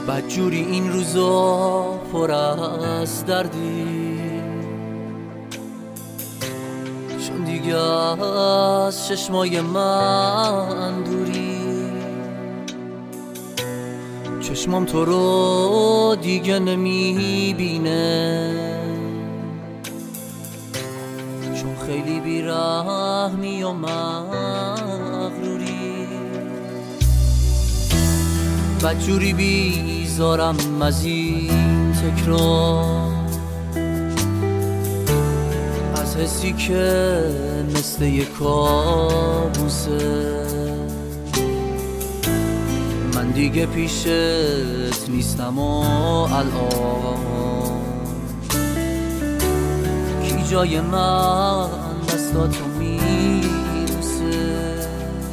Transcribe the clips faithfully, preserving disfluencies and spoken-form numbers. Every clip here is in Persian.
بدجوری این روزا پر از دردی، چون دیگه از چشمای من دوری. چشمام تو رو دیگه نمیبینه، چون خیلی بیرحمی و مغروری. بدجوری بیزارم از این تکرار، از حسی که مثل یک کابوسه. من دیگه پیشت نیستم و الان کی جای من دستاتو میبوسه.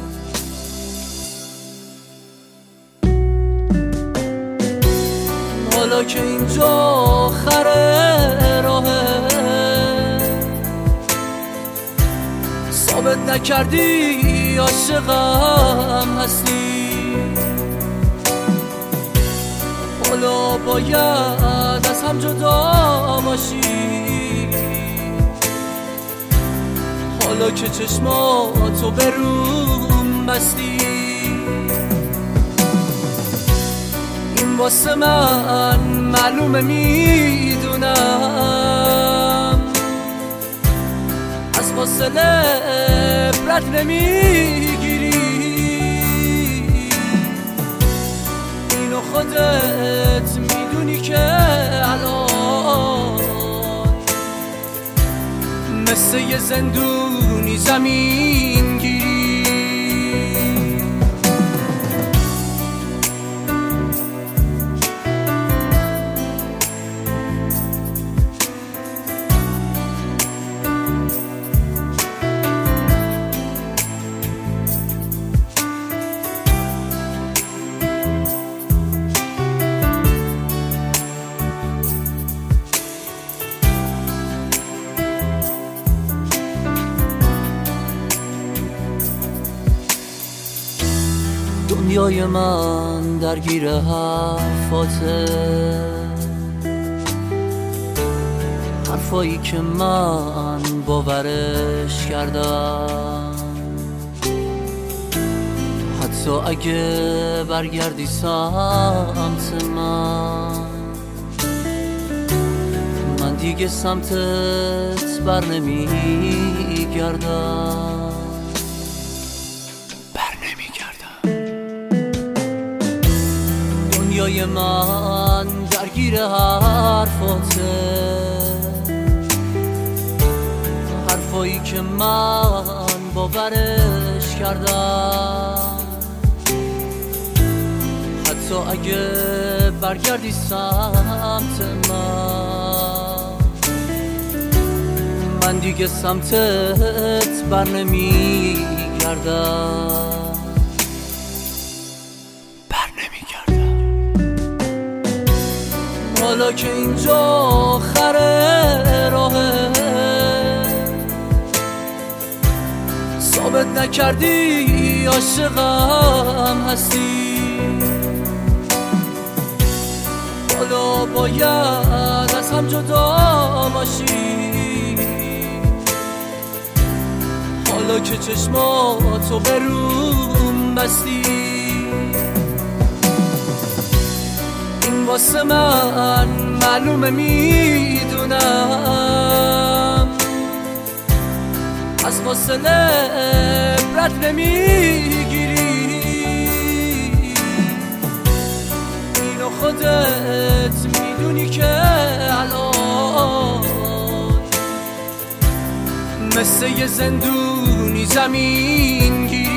حالا که اینجا آخره راهه، ثابت نکردی عاشقم هستی. حالا باید از هم جدا باشی، حالا که چشماتو به روم بستی. این واسه من معلومه، میدونم از فاصله عبرت نمیگیری. اینو خودت میدونی که الان مثل یه زندونی زمین گیری. دنیای من درگیر حرفاته، حرفایی که من باورش کردم. حتی اگه برگردی سمت من، من دیگه سمتت بر نمیگردم. دنیای من درگیر حرفاته، حرفایی که من باورش کردم. حتی اگه برگردی سمت من، من دیگه سمتت بر نمیگردم. حالا که اینجا آخره راهه، ثابت نکردی عاشقم هستی. حالا باید از هم جدا باشی، حالا که چشماتو به روم بستی. واسه من معلومه، میدونم از فاصله عبرت نمیگیری. اینو خودت میدونی که الان مثل یه زندونی زمین گیری.